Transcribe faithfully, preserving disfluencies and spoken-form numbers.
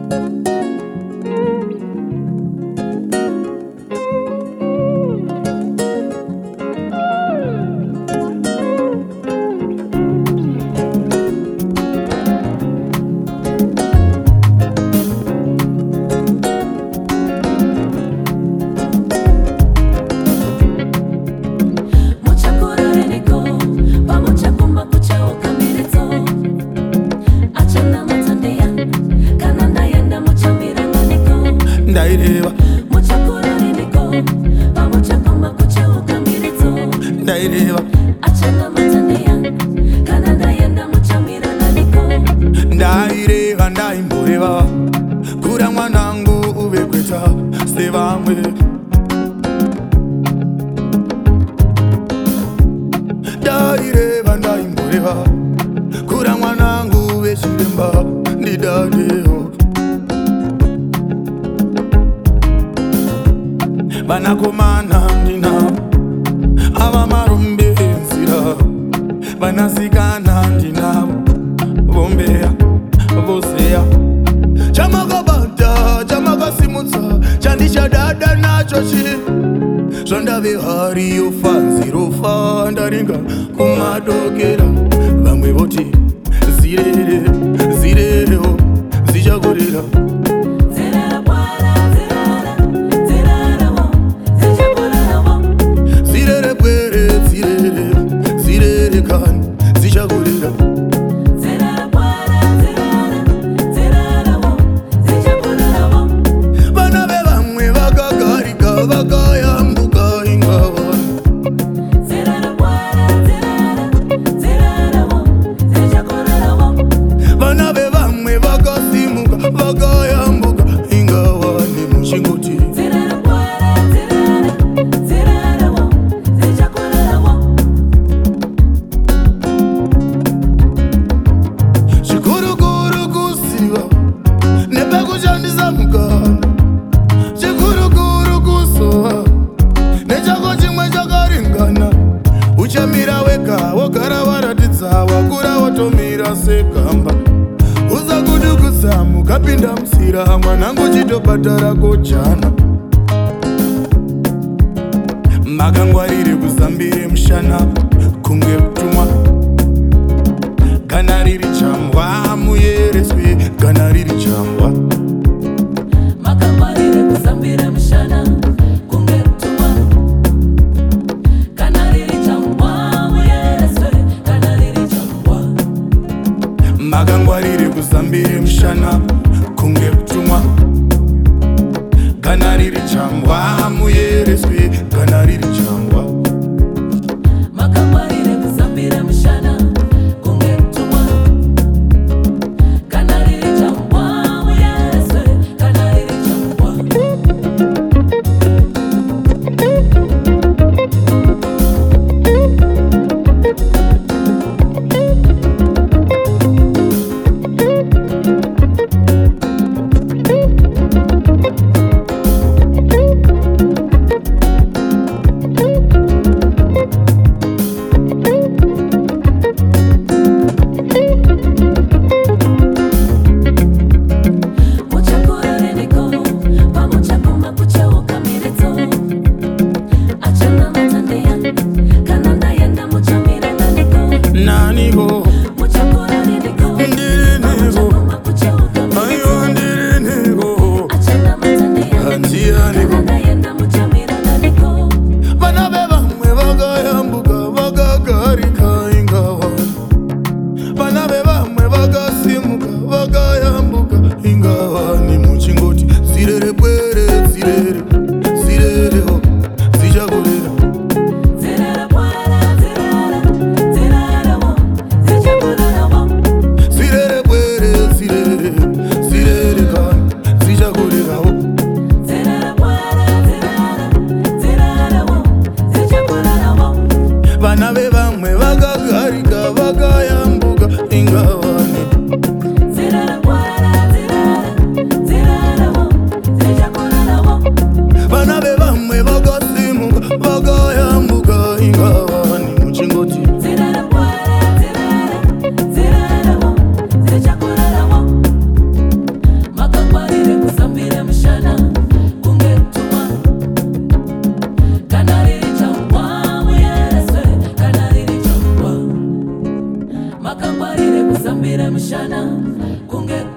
Ndaireva muchakurari niko pamuchakoma kucheuka miritso Ndaireva achana matandeya kana ndaenda muchamirana niko Ndaireva ndaimboreva kura mwanangu uve kweta sevamwe Ndaireva ndaimboreva kura mwanangu uve chiremba ndidadeo Vanakomana ndinavo ava marumbe enzira vanasikana ndinavo vombeya voseya chamakabata chamakasimutsa chandichadada nacho chi zvandave hari yofanzi rofa ndaringa kumadokera vamwe voti zirere zirerewo zichakorera Uchamira weka wogara waratidza wakura watomira segamba uza kudugutsa mukapinda musira mwanangu chitobhadhara kojana makangwarire kuzambire mushana kunge kutumwa kana riri chambwa muyereswe kana riri chambwa makangwarire kuzambire mushana kunge kutumwa kana riri chambwa muyereswe kana riri chambwa makangwarire kuzambire mushana kunge kutumwa kana riri chambwa muyereswe kana riri chambwa makangwarire kuzambire mushana kunge kutumwa kana riri chambwa kanarire kusambira mushana kunge